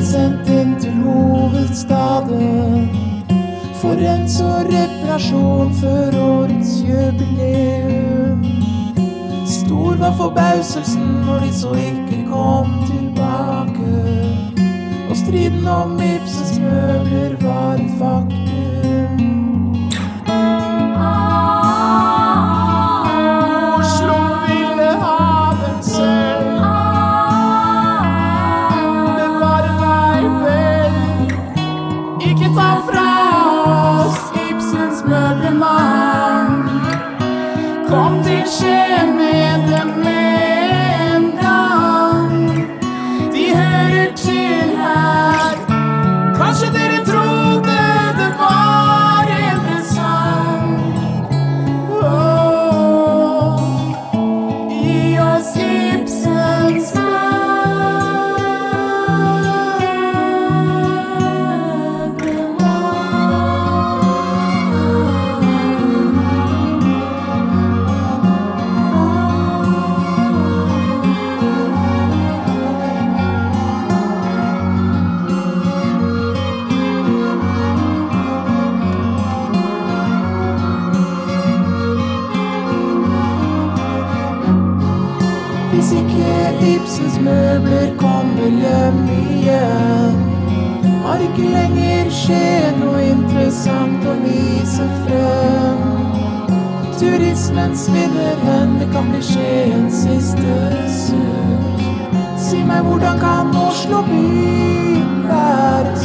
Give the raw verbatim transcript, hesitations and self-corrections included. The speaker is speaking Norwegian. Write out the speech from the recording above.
sendt inn til hovedstaden for rens og reparasjon for årets jubileum. Stor var forbauselsen når de så ikke kom tilbake, og striden om Ibsens møbler var et faktum. Oslo ville ha dem selv. Bevare deg vel. Ikke ta fra oss Ibsens møblemann. Kom til Skien med dem med en gang. De hører til her. Kanskje dere trodde det var interessant. Åh, gi oss Ibsens Hvis ikke Ibsens møbler kommer hjem igjen, har ikke lenger skjedd noe interessant å vise frem. Turismens vinnerhenn, det kan bli Skiens siste suk. Si meg, hvordan kan Oslo by være